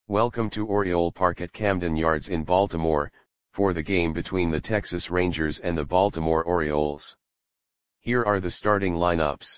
Welcome to Oriole Park at Camden Yards in Baltimore, for the game between the Texas Rangers and the Baltimore Orioles. Here are the starting lineups.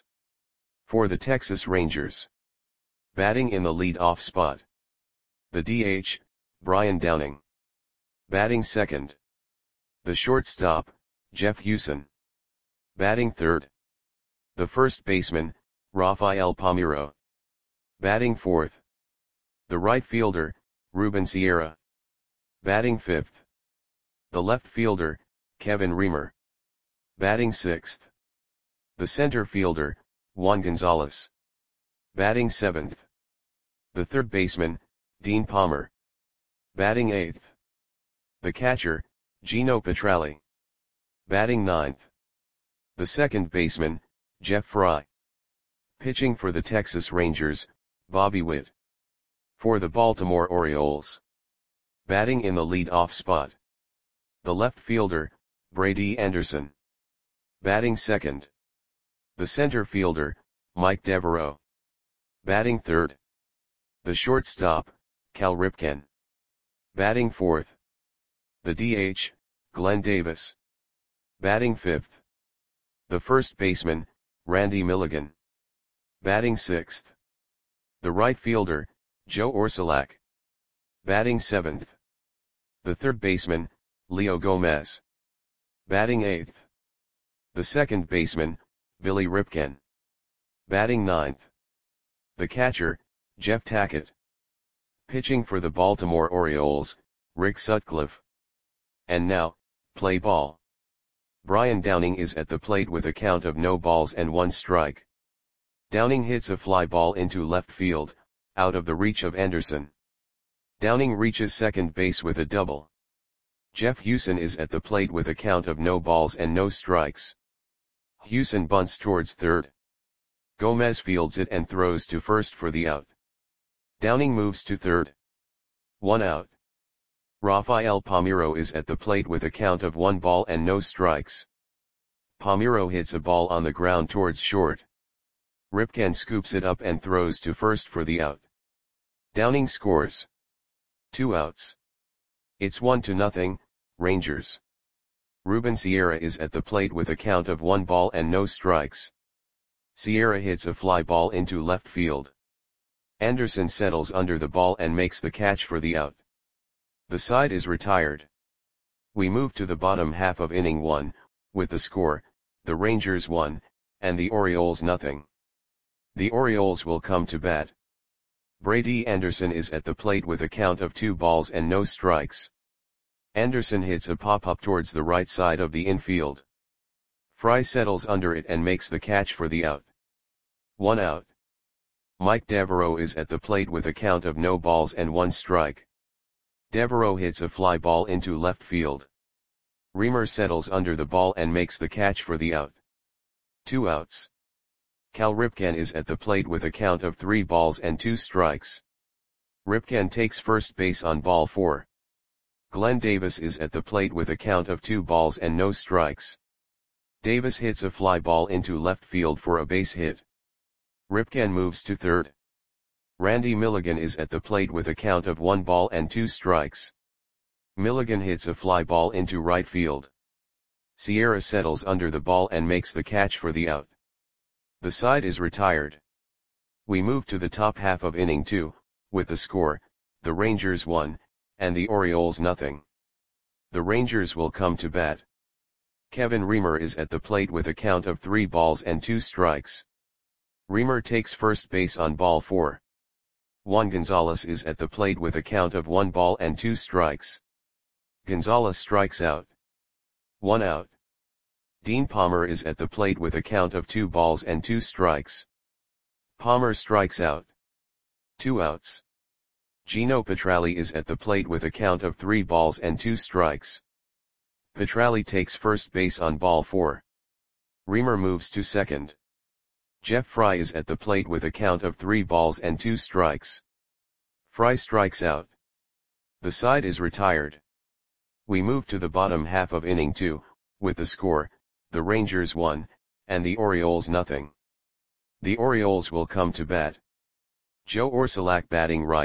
For the Texas Rangers. Batting in the lead-off spot. The DH, Brian Downing. Batting second. The shortstop, Jeff Huson. Batting third. The first baseman, Rafael Palmeiro. Batting fourth. The right fielder, Ruben Sierra. Batting fifth. The left fielder, Kevin Reamer. Batting sixth. The center fielder, Juan Gonzalez. Batting seventh. The third baseman, Dean Palmer. Batting eighth. The catcher, Gino Petralli. Batting ninth. The second baseman, Jeff Fry. Pitching for the Texas Rangers, Bobby Witt. For the Baltimore Orioles. Batting in the lead-off spot. The left fielder, Brady Anderson. Batting second. The center fielder, Mike Devereaux. Batting third. The shortstop, Cal Ripken. Batting fourth. The DH, Glenn Davis. Batting fifth. The first baseman, Randy Milligan. Batting sixth. The right fielder, Joe Orsulak. Batting seventh. The third baseman, Leo Gomez. Batting eighth. The second baseman, Billy Ripken. Batting ninth. The catcher, Jeff Tackett. Pitching for the Baltimore Orioles, Rick Sutcliffe. And now, play ball. Brian Downing is at the plate with a count of no balls and one strike. Downing hits a fly ball into left field, out of the reach of Anderson. Downing reaches second base with a double. Jeff Huson is at the plate with a count of no balls and no strikes. Huson bunts towards third. Gomez fields it and throws to first for the out. Downing moves to third. One out. Rafael Palmeiro is at the plate with a count of one ball and no strikes. Palmeiro hits a ball on the ground towards short. Ripken scoops it up and throws to first for the out. Downing scores. 2 outs. It's 1-0, Rangers. Ruben Sierra is at the plate with a count of 1 ball and no strikes. Sierra hits a fly ball into left field. Anderson settles under the ball and makes the catch for the out. The side is retired. We move to the bottom half of inning 1, with the score, the Rangers 1, and the Orioles 0. The Orioles will come to bat. Brady Anderson is at the plate with a count of 2 balls and no strikes. Anderson hits a pop-up towards the right side of the infield. Fry settles under it and makes the catch for the out. 1 out. Mike Devereaux is at the plate with a count of no balls and 1 strike. Devereaux hits a fly ball into left field. Reamer settles under the ball and makes the catch for the out. 2 outs. Cal Ripken is at the plate with a count of 3 balls and 2 strikes. Ripken takes first base on ball 4. Glenn Davis is at the plate with a count of 2 balls and no strikes. Davis hits a fly ball into left field for a base hit. Ripken moves to third. Randy Milligan is at the plate with a count of 1 ball and 2 strikes. Milligan hits a fly ball into right field. Sierra settles under the ball and makes the catch for the out. The side is retired. We move to the top half of inning 2, with the score, the Rangers 1, and the Orioles 0. The Rangers will come to bat. Kevin Reamer is at the plate with a count of 3 balls and 2 strikes. Reamer takes first base on ball 4. Juan Gonzalez is at the plate with a count of 1 ball and 2 strikes. Gonzalez strikes out. 1 out. Dean Palmer is at the plate with a count of 2 balls and 2 strikes. Palmer strikes out. 2 outs. Gino Petralli is at the plate with a count of 3 balls and 2 strikes. Petralli takes first base on ball 4. Reamer moves to second. Jeff Fry is at the plate with a count of 3 balls and 2 strikes. Fry strikes out. The side is retired. We move to the bottom half of inning 2, with the score, the Rangers 1, and the Orioles 0. The Orioles will come to bat. Joe Orsulak batting right,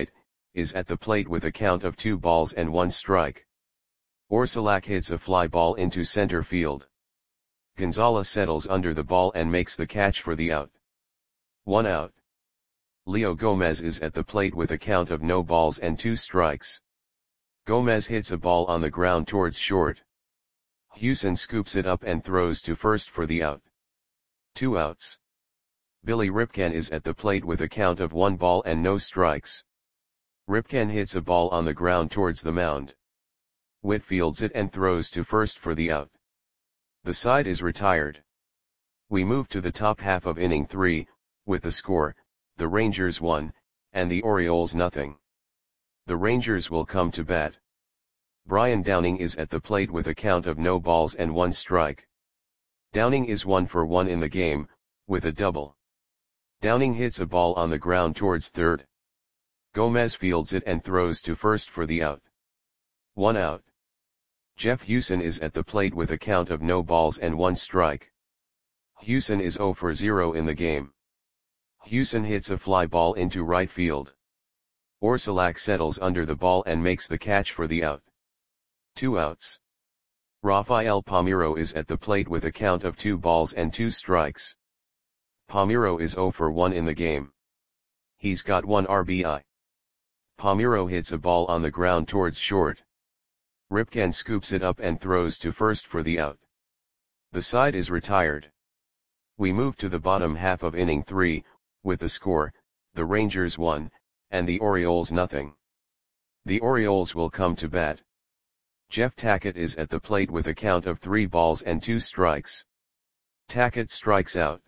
is at the plate with a count of 2 balls and 1 strike. Orsulak hits a fly ball into center field. Gonzalez settles under the ball and makes the catch for the out. 1 out. Leo Gomez is at the plate with a count of no balls and 2 strikes. Gomez hits a ball on the ground towards short. Hewson scoops it up and throws to first for the out. 2 outs. Billy Ripken is at the plate with a count of 1 ball and no strikes. Ripken hits a ball on the ground towards the mound. Witt fields it and throws to first for the out. The side is retired. We move to the top half of inning 3, with the score, the Rangers 1, and the Orioles nothing. The Rangers will come to bat. Brian Downing is at the plate with a count of no balls and 1 strike. Downing is 1 for 1 in the game, with a double. Downing hits a ball on the ground towards third. Gomez fields it and throws to first for the out. 1 out. Jeff Hewson is at the plate with a count of no balls and 1 strike. Hewson is 0 for 0 in the game. Hewson hits a fly ball into right field. Orsulak settles under the ball and makes the catch for the out. 2 outs. Rafael Palmeiro is at the plate with a count of 2 balls and 2 strikes. Palmeiro is 0 for 1 in the game. He's got 1 RBI. Palmeiro hits a ball on the ground towards short. Ripken scoops it up and throws to first for the out. The side is retired. We move to the bottom half of inning 3, with the score, the Rangers 1, and the Orioles nothing. The Orioles will come to bat. Jeff Tackett is at the plate with a count of 3 balls and 2 strikes. Tackett strikes out.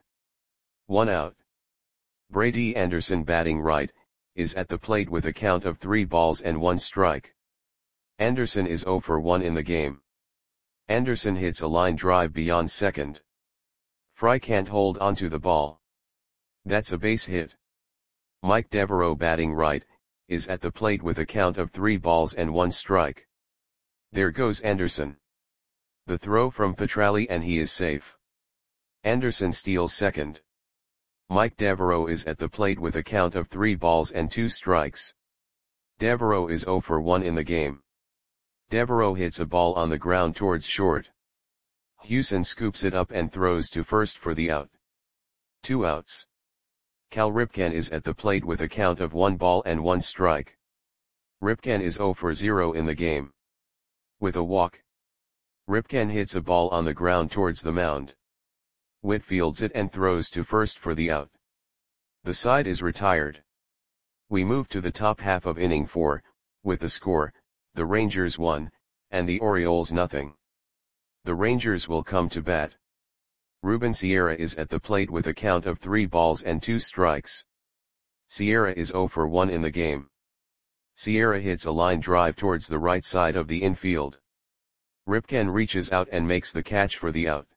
1 out. Brady Anderson batting right, is at the plate with a count of 3 balls and 1 strike. Anderson is 0 for 1 in the game. Anderson hits a line drive beyond second. Fry can't hold onto the ball. That's a base hit. Mike Devereaux batting right, is at the plate with a count of 3 balls and 1 strike. There goes Anderson. The throw from Petralli and he is safe. Anderson steals second. Mike Devereaux is at the plate with a count of 3 balls and 2 strikes. Devereaux is 0 for 1 in the game. Devereaux hits a ball on the ground towards short. Hewson scoops it up and throws to first for the out. 2 outs. Cal Ripken is at the plate with a count of 1 ball and 1 strike. Ripken is 0 for 0 in the game. With a walk. Ripken hits a ball on the ground towards the mound. Witt fields it and throws to first for the out. The side is retired. We move to the top half of inning 4, with the score, the Rangers 1, and the Orioles nothing. The Rangers will come to bat. Ruben Sierra is at the plate with a count of 3 balls and 2 strikes. Sierra is 0 for 1 in the game. Sierra hits a line drive towards the right side of the infield. Ripken reaches out and makes the catch for the out.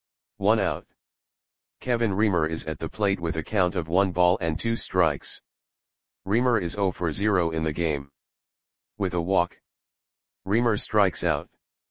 1 out. Kevin Reamer is at the plate with a count of 1 ball and 2 strikes. Reamer is 0 for 0 in the game. With a walk. Reamer strikes out.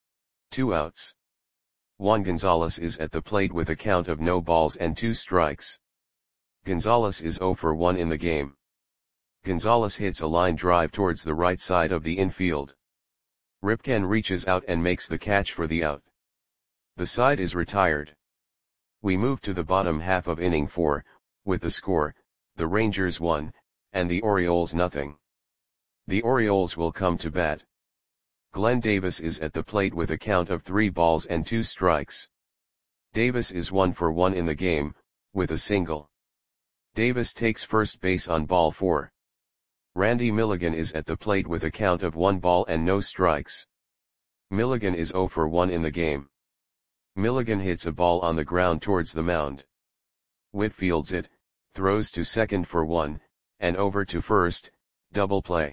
2 outs. Juan Gonzalez is at the plate with a count of no balls and 2 strikes. Gonzalez is 0 for 1 in the game. Gonzalez hits a line drive towards the right side of the infield. Ripken reaches out and makes the catch for the out. The side is retired. We move to the bottom half of inning 4, with the score, the Rangers 1, and the Orioles nothing. The Orioles will come to bat. Glenn Davis is at the plate with a count of 3 balls and 2 strikes. Davis is 1 for 1 in the game, with a single. Davis takes first base on ball 4. Randy Milligan is at the plate with a count of 1 ball and no strikes. Milligan is 0 for 1 in the game. Milligan hits a ball on the ground towards the mound. Witt fields it, throws to second for 1, and over to first, double play.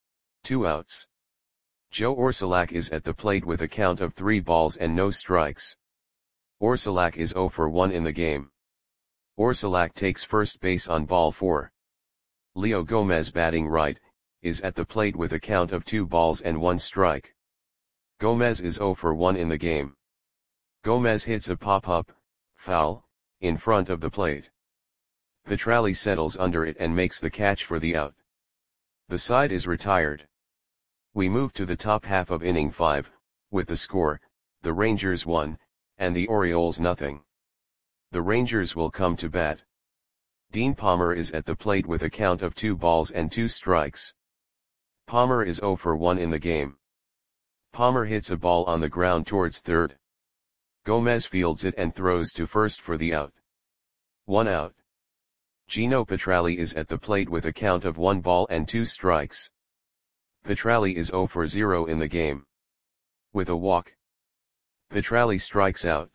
2 outs. Joe Orsulak is at the plate with a count of 3 balls and no strikes. Orsulak is 0 for 1 in the game. Orsulak takes first base on ball 4. Leo Gomez batting right, is at the plate with a count of 2 balls and 1 strike. Gomez is 0 for 1 in the game. Gomez hits a pop-up, foul, in front of the plate. Petralli settles under it and makes the catch for the out. The side is retired. We move to the top half of inning 5, with the score, the Rangers 1, and the Orioles nothing. The Rangers will come to bat. Dean Palmer is at the plate with a count of 2 balls and 2 strikes. Palmer is 0 for 1 in the game. Palmer hits a ball on the ground towards third. Gomez fields it and throws to first for the out. 1 out. Gino Petralli is at the plate with a count of 1 ball and 2 strikes. Petralli is 0 for 0 in the game. With a walk, Petralli strikes out.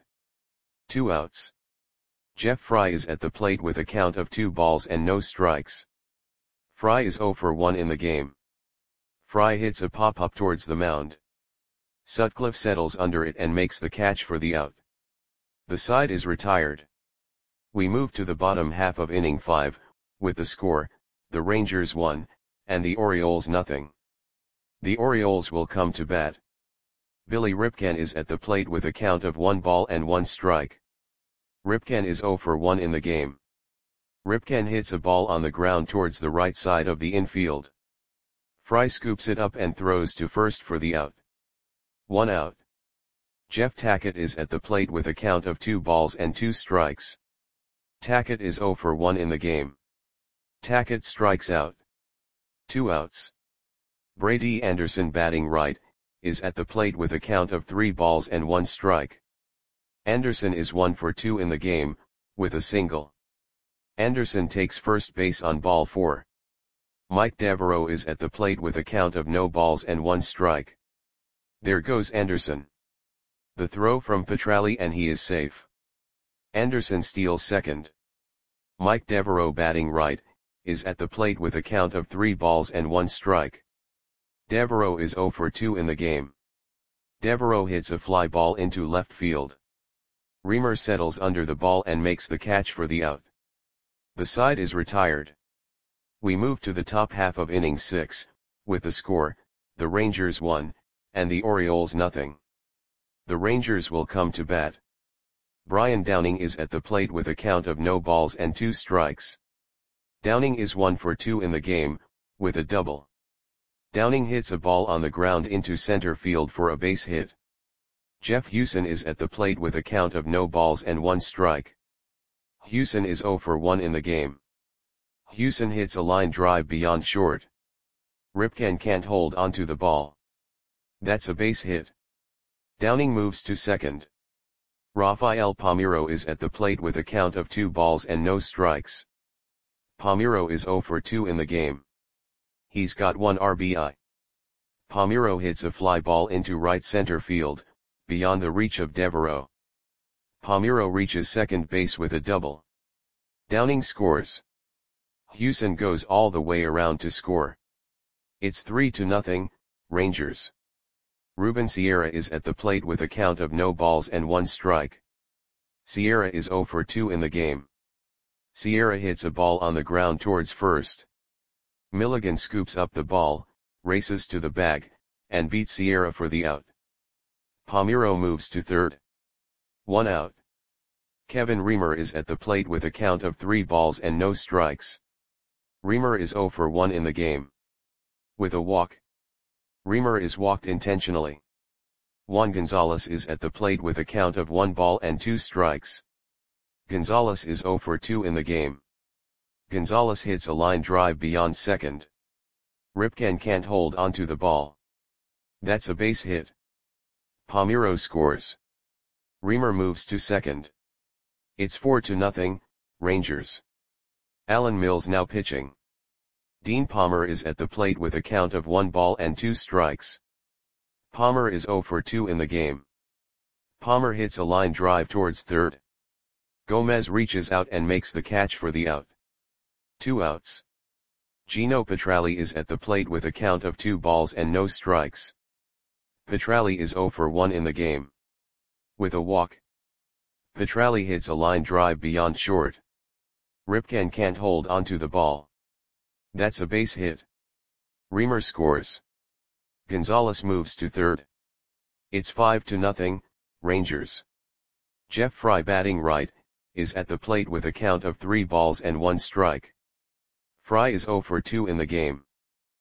2 outs. Jeff Fry is at the plate with a count of 2 balls and no strikes. Fry is 0 for 1 in the game. Fry hits a pop-up towards the mound. Sutcliffe settles under it and makes the catch for the out. The side is retired. We move to the bottom half of inning 5, with the score, the Rangers 1, and the Orioles nothing. The Orioles will come to bat. Billy Ripken is at the plate with a count of 1 ball and 1 strike. Ripken is 0 for 1 in the game. Ripken hits a ball on the ground towards the right side of the infield. Fry scoops it up and throws to first for the out. 1 out. Jeff Tackett is at the plate with a count of 2 balls and 2 strikes. Tackett is 0 for 1 in the game. Tackett strikes out. 2 outs. Brady Anderson, batting right, is at the plate with a count of 3 balls and 1 strike. Anderson is 1 for 2 in the game, with a single. Anderson takes first base on ball 4. Mike Devereaux is at the plate with a count of no balls and 1 strike. There goes Anderson. The throw from Petralli and he is safe. Anderson steals second. Mike Devereaux, batting right, is at the plate with a count of 3 balls and 1 strike. Devereaux is 0 for 2 in the game. Devereaux hits a fly ball into left field. Reamer settles under the ball and makes the catch for the out. The side is retired. We move to the top half of inning 6, with the score, the Rangers 1, and the Orioles nothing. The Rangers will come to bat. Brian Downing is at the plate with a count of no balls and 2 strikes. Downing is 1 for 2 in the game, with a double. Downing hits a ball on the ground into center field for a base hit. Jeff Hewson is at the plate with a count of no balls and 1 strike. Hewson is 0 for 1 in the game. Hewson hits a line drive beyond short. Ripken can't hold onto the ball. That's a base hit. Downing moves to second. Rafael Palmeiro is at the plate with a count of 2 balls and no strikes. Palmeiro is 0 for 2 in the game. He's got 1 RBI. Palmeiro hits a fly ball into right center field, beyond the reach of Devereaux. Palmeiro reaches second base with a double. Downing scores. Hewson goes all the way around to score. It's 3-0, Rangers. Ruben Sierra is at the plate with a count of no balls and 1 strike. Sierra is 0 for 2 in the game. Sierra hits a ball on the ground towards first. Milligan scoops up the ball, races to the bag, and beats Sierra for the out. Palmeiro moves to third. 1 out. Kevin Reamer is at the plate with a count of 3 balls and no strikes. Reamer is 0 for 1 in the game. With a walk. Reamer is walked intentionally. Juan Gonzalez is at the plate with a count of 1 ball and 2 strikes. Gonzalez is 0 for 2 in the game. Gonzalez hits a line drive beyond second. Ripken can't hold onto the ball. That's a base hit. Palmeiro scores. Reamer moves to second. It's 4-0, Rangers. Alan Mills now pitching. Dean Palmer is at the plate with a count of 1 ball and 2 strikes. Palmer is 0 for 2 in the game. Palmer hits a line drive towards third. Gomez reaches out and makes the catch for the out. 2 outs. Gino Petralli is at the plate with a count of 2 balls and no strikes. Petralli is 0 for 1 in the game. With a walk. Petralli hits a line drive beyond short. Ripken can't hold onto the ball. That's a base hit. Reamer scores. Gonzalez moves to third. It's 5-0, Rangers. Jeff Fry, batting right, is at the plate with a count of 3 balls and 1 strike. Fry is 0 for 2 in the game.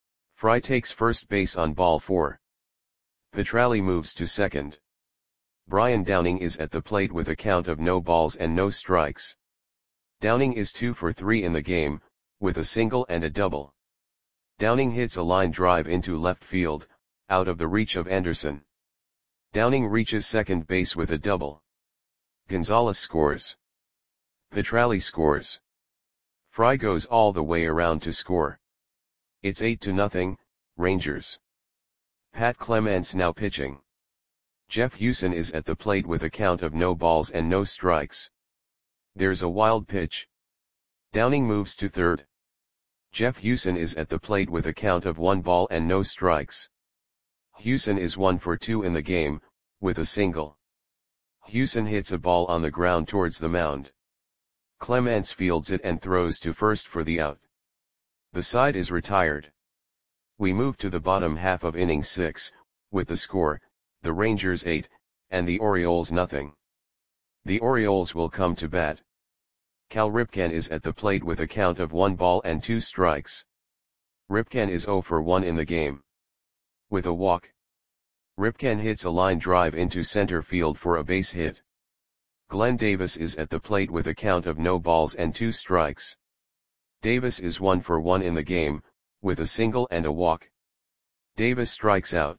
Fry takes first base on ball 4. Petralli moves to second. Brian Downing is at the plate with a count of no balls and no strikes. Downing is 2 for 3 in the game, with a single and a double. Downing hits a line drive into left field, out of the reach of Anderson. Downing reaches second base with a double. Gonzalez scores. Petralli scores. Fry goes all the way around to score. It's 8-0, Rangers. Pat Clements now pitching. Jeff Hewson is at the plate with a count of no balls and no strikes. There's a wild pitch. Downing moves to third. Jeff Hewson is at the plate with a count of 1 ball and no strikes. Hewson is 1 for 2 in the game, with a single. Hewson hits a ball on the ground towards the mound. Clements fields it and throws to first for the out. The side is retired. We move to the bottom half of inning 6, with the score, the Rangers 8, and the Orioles nothing. The Orioles will come to bat. Cal Ripken is at the plate with a count of 1 ball and 2 strikes. Ripken is 0 for 1 in the game. With a walk. Ripken hits a line drive into center field for a base hit. Glenn Davis is at the plate with a count of no balls and 2 strikes. Davis is 1 for 1 in the game, with a single and a walk. Davis strikes out.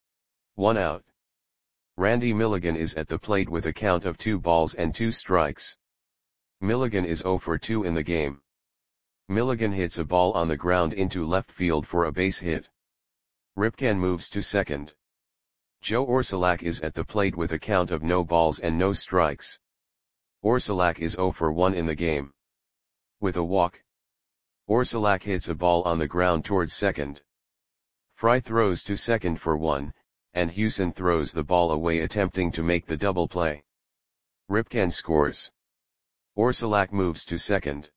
1 out. Randy Milligan is at the plate with a count of 2 balls and 2 strikes. Milligan is 0 for 2 in the game. Milligan hits a ball on the ground into left field for a base hit. Ripken moves to second. Joe Orsulak is at the plate with a count of no balls and no strikes. Orsulak is 0 for 1 in the game. With a walk. Orsulak hits a ball on the ground towards second. Fry throws to second for 1, and Hewson throws the ball away attempting to make the double play. Ripken scores. Orsulak moves to second.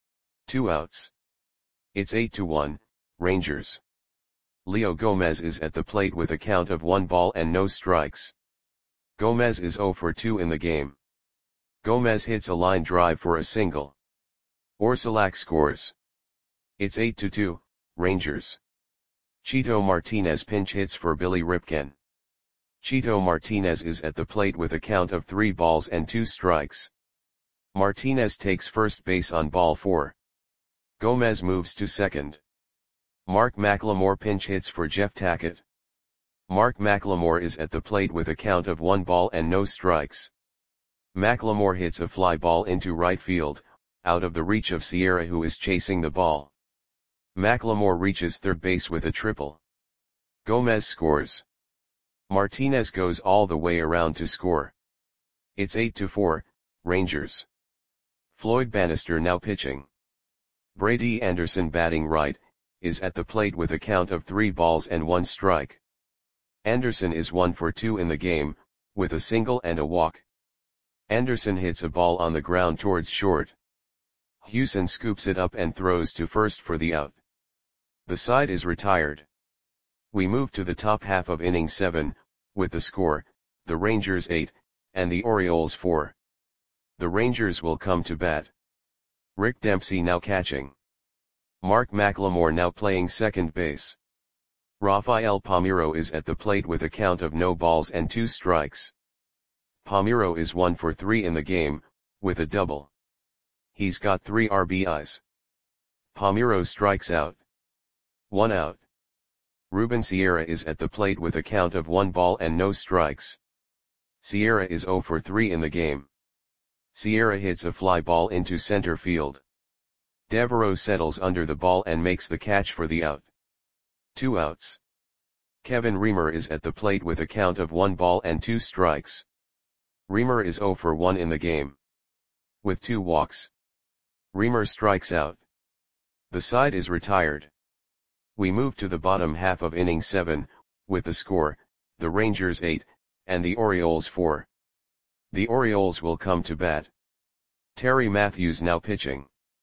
2 outs. It's 8-1, Rangers. Leo Gomez is at the plate with a count of 1 ball and no strikes. Gomez is 0 for 2 in the game. Gomez hits a line drive for a single. Orsulak scores. It's 8-2, Rangers. Chito Martinez pinch hits for Billy Ripken. Chito Martinez is at the plate with a count of 3 balls and 2 strikes. Martinez takes first base on ball 4. Gomez moves to second. Mark McLemore pinch hits for Jeff Tackett. Mark McLemore is at the plate with a count of 1 ball and no strikes. McLemore hits a fly ball into right field, out of the reach of Sierra who is chasing the ball. McLemore reaches third base with a triple. Gomez scores. Martinez goes all the way around to score. It's 8-4, Rangers. Floyd Bannister now pitching. Brady Anderson batting right, is at the plate with a count of 3 balls and 1 strike. Anderson is 1 for 2 in the game, with a single and a walk. Anderson hits a ball on the ground towards short. Hewson scoops it up and throws to first for the out. The side is retired. We move to the top half of inning 7, with the score, the Rangers 8, and the Orioles 4. The Rangers will come to bat. Rick Dempsey now catching. Mark McLemore now playing second base. Rafael Palmeiro is at the plate with a count of no balls and 2 strikes. Palmeiro is 1 for 3 in the game, with a double. He's got 3 RBIs. Palmeiro strikes out. 1 out. Ruben Sierra is at the plate with a count of 1 ball and no strikes. Sierra is 0 for 3 in the game. Sierra hits a fly ball into center field. Devereaux settles under the ball and makes the catch for the out. 2 outs. Kevin Reamer is at the plate with a count of 1 ball and 2 strikes. Reamer is 0 for 1 in the game. With 2 walks. Reamer strikes out. The side is retired. We move to the bottom half of inning 7, with the score, the Rangers 8, and the Orioles 4. The Orioles will come to bat. Terry Matthews now pitching.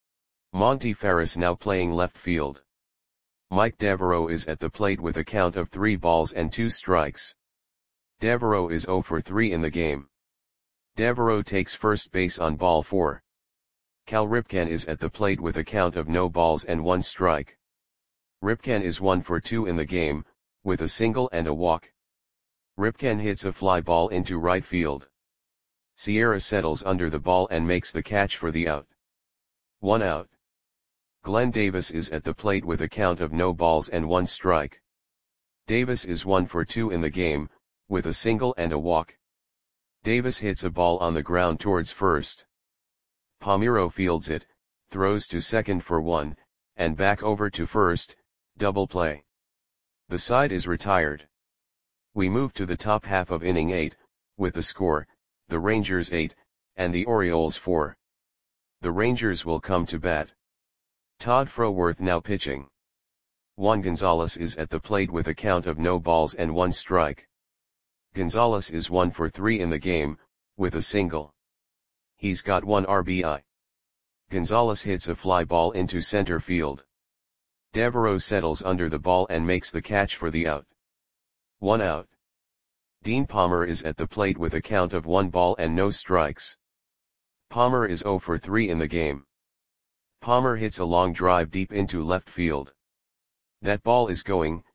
Monty Ferris now playing left field. Mike Devereaux is at the plate with a count of 3 balls and 2 strikes. Devereaux is 0 for 3 in the game. Devereaux takes first base on ball 4. Cal Ripken is at the plate with a count of no balls and 1 strike. Ripken is 1 for 2 in the game, with a single and a walk. Ripken hits a fly ball into right field. Sierra settles under the ball and makes the catch for the out. 1 out. Glenn Davis is at the plate with a count of no balls and 1 strike. Davis is 1 for 2 in the game, with a single and a walk. Davis hits a ball on the ground towards first. Palmeiro fields it, throws to second for 1, and back over to first, double play. The side is retired. We move to the top half of inning 8, with the score, the Rangers 8, and the Orioles 4. The Rangers will come to bat. Todd Froworth now pitching. Juan Gonzalez is at the plate with a count of no balls and 1 strike. Gonzalez is 1 for 3 in the game, with a single. He's got 1 RBI. Gonzalez hits a fly ball into center field. Devereaux settles under the ball and makes the catch for the out. 1 out. Dean Palmer is at the plate with a count of 1 ball and no strikes. Palmer is 0 for 3 in the game. Palmer hits a long drive deep into left field. That ball is gone.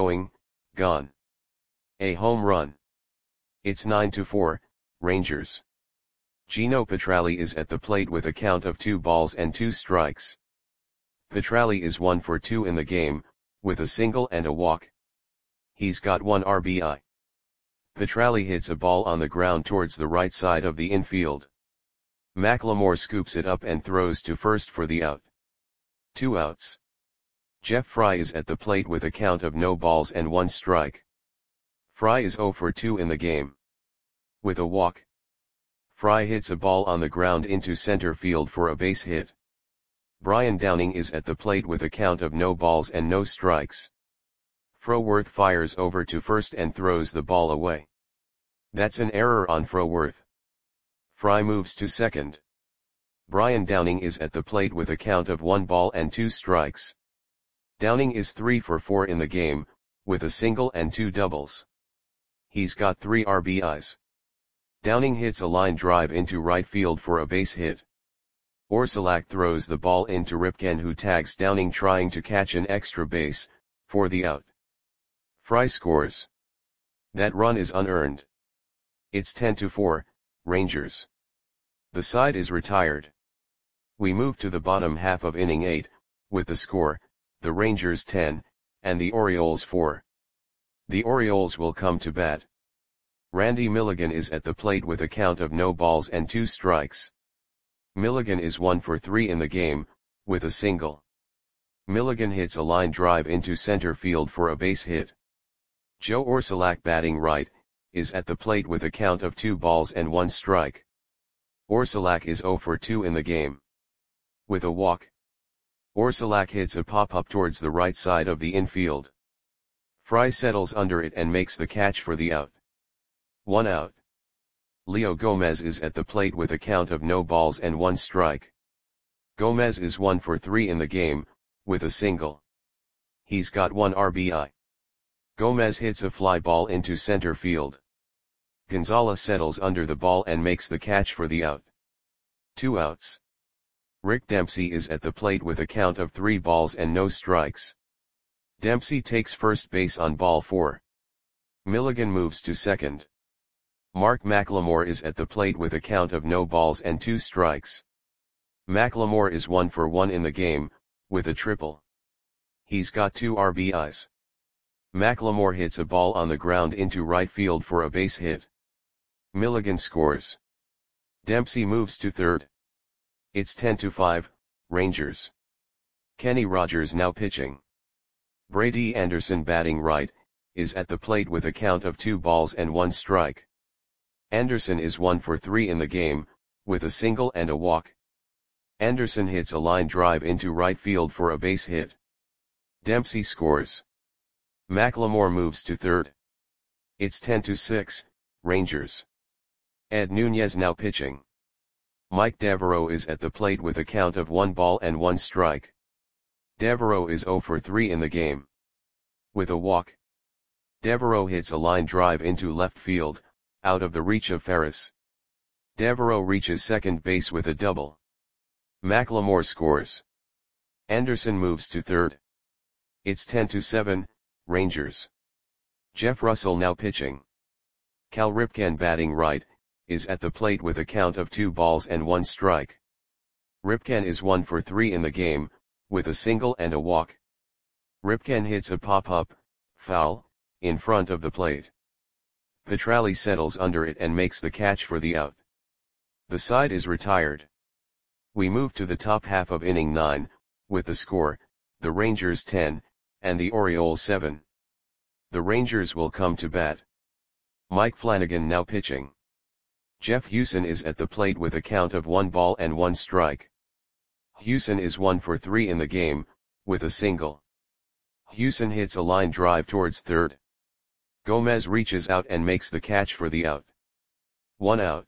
A home run. It's 9-4, Rangers. Gino Petralli is at the plate with a count of 2 balls and 2 strikes. Petralli is 1 for 2 in the game, with a single and a walk. He's got 1 RBI. Petralli hits a ball on the ground towards the right side of the infield. McLemore scoops it up and throws to first for the out. 2 outs. Jeff Fry is at the plate with a count of no balls and 1 strike. Fry is 0 for 2 in the game. With a walk. Fry hits a ball on the ground into center field for a base hit. Brian Downing is at the plate with a count of no balls and no strikes. Froworth fires over to first and throws the ball away. That's an error on Froworth. Fry moves to second. Brian Downing is at the plate with a count of 1 ball and 2 strikes. Downing is 3 for 4 in the game, with a single and 2 doubles. He's got 3 RBIs. Downing hits a line drive into right field for a base hit. Orsulak throws the ball into Ripken, who tags Downing trying to catch an extra base, for the out. Fry scores. That run is unearned. It's 10-4, Rangers. The side is retired. We move to the bottom half of inning 8, with the score, the Rangers 10, and the Orioles 4. The Orioles will come to bat. Randy Milligan is at the plate with a count of no balls and 2 strikes. Milligan is 1 for 3 in the game, with a single. Milligan hits a line drive into center field for a base hit. Joe Orsulak, batting right, is at the plate with a count of 2 balls and 1 strike. Orsulak is 0 for 2 in the game. With a walk. Orsulak hits a pop-up towards the right side of the infield. Fry settles under it and makes the catch for the out. 1 out. Leo Gomez is at the plate with a count of no balls and 1 strike. Gomez is 1 for 3 in the game, with a single. He's got 1 RBI. Gomez hits a fly ball into center field. Gonzalez settles under the ball and makes the catch for the out. 2 outs. Rick Dempsey is at the plate with a count of 3 balls and no strikes. Dempsey takes first base on ball 4. Milligan moves to second. Mark McLemore is at the plate with a count of no balls and 2 strikes. McLemore is 1 for 1 in the game, with a triple. He's got 2 RBIs. McLemore hits a ball on the ground into right field for a base hit. Milligan scores. Dempsey moves to third. It's 10-5, Rangers. Kenny Rogers now pitching. Brady Anderson, batting right, is at the plate with a count of 2 balls and 1 strike. Anderson is 1 for 3 in the game, with a single and a walk. Anderson hits a line drive into right field for a base hit. Dempsey scores. McLemore moves to third. It's 10-6, Rangers. Ed Nunez now pitching. Mike Devereaux is at the plate with a count of 1 ball and 1 strike. Devereaux is 0 for 3 in the game. With a walk. Devereaux hits a line drive into left field, out of the reach of Ferris. Devereaux reaches second base with a double. McLemore scores. Anderson moves to third. It's 10-7, Rangers. Jeff Russell now pitching. Cal Ripken batting right, is at the plate with a count of 2 balls and 1 strike. Ripken is 1 for 3 in the game, with a single and a walk. Ripken hits a pop-up, foul, in front of the plate. Petralli settles under it and makes the catch for the out. The side is retired. We move to the top half of inning 9, with the score, the Rangers 10, and the Orioles 7. The Rangers will come to bat. Mike Flanagan now pitching. Jeff Hewson is at the plate with a count of 1 ball and 1 strike. Hewson is 1 for 3 in the game, with a single. Hewson hits a line drive towards third. Gomez reaches out and makes the catch for the out. 1 out.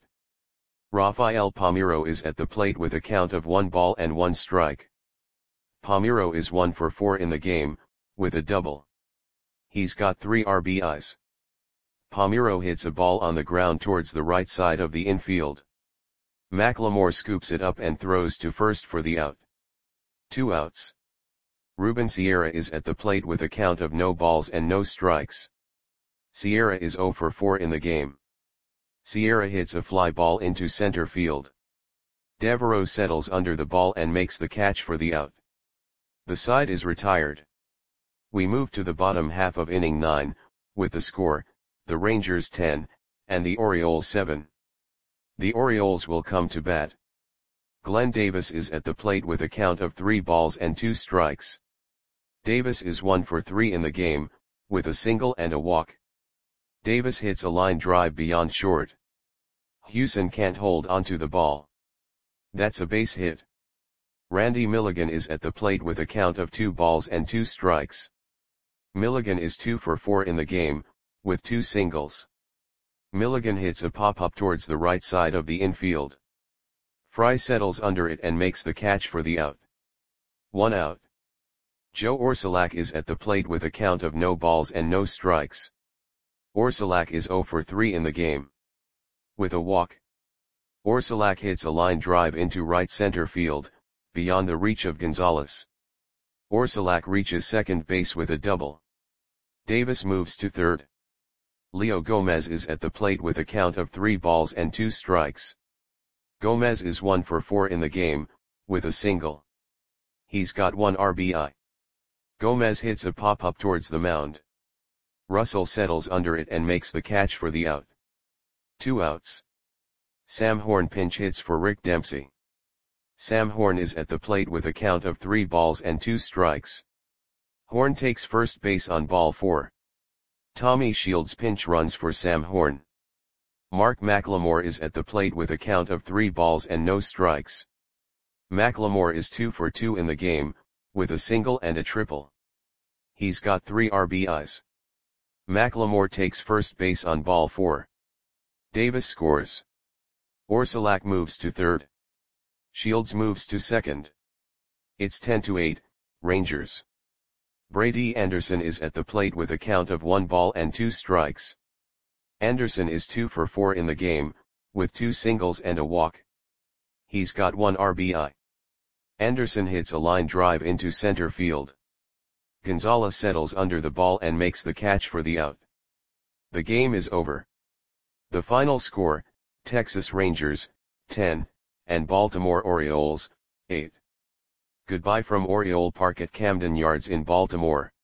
Rafael Palmeiro is at the plate with a count of 1 ball and 1 strike. Palmeiro is 1 for 4 in the game, with a double. He's got 3 RBIs. Palmeiro hits a ball on the ground towards the right side of the infield. McLemore scoops it up and throws to first for the out. 2 outs. Ruben Sierra is at the plate with a count of no balls and no strikes. Sierra is 0 for 4 in the game. Sierra hits a fly ball into center field. Devereaux settles under the ball and makes the catch for the out. The side is retired. We move to the bottom half of inning 9, with the score, the Rangers 10, and the Orioles 7. The Orioles will come to bat. Glenn Davis is at the plate with a count of 3 balls and 2 strikes. Davis is 1 for 3 in the game, with a single and a walk. Davis hits a line drive beyond short. Hewson can't hold onto the ball. That's a base hit. Randy Milligan is at the plate with a count of 2 balls and 2 strikes. Milligan is 2 for 4 in the game, with 2 singles. Milligan hits a pop-up towards the right side of the infield. Fry settles under it and makes the catch for the out. 1 out. Joe Orsulak is at the plate with a count of no balls and no strikes. Orsulak is 0 for 3 in the game. With a walk. Orsulak hits a line drive into right center field, beyond the reach of Gonzalez. Orsulak reaches second base with a double. Davis moves to third. Leo Gomez is at the plate with a count of 3 balls and 2 strikes. Gomez is 1 for 4 in the game, with a single. He's got 1 RBI. Gomez hits a pop-up towards the mound. Russell settles under it and makes the catch for the out. 2 outs. Sam Horn pinch hits for Rick Dempsey. Sam Horn is at the plate with a count of 3 balls and 2 strikes. Horn takes first base on ball 4. Tommy Shields pinch runs for Sam Horn. Mark McLemore is at the plate with a count of 3 balls and no strikes. McLemore is 2 for 2 in the game, with a single and a triple. He's got 3 RBIs. McLemore takes first base on ball 4. Davis scores. Orsulak moves to third. Shields moves to second. It's 10-8, Rangers. Brady Anderson is at the plate with a count of 1 ball and 2 strikes. Anderson is 2 for 4 in the game, with 2 singles and a walk. He's got 1 RBI. Anderson hits a line drive into center field. Gonzalez settles under the ball and makes the catch for the out. The game is over. The final score, Texas Rangers, 10, and Baltimore Orioles, 8. Goodbye from Oriole Park at Camden Yards in Baltimore.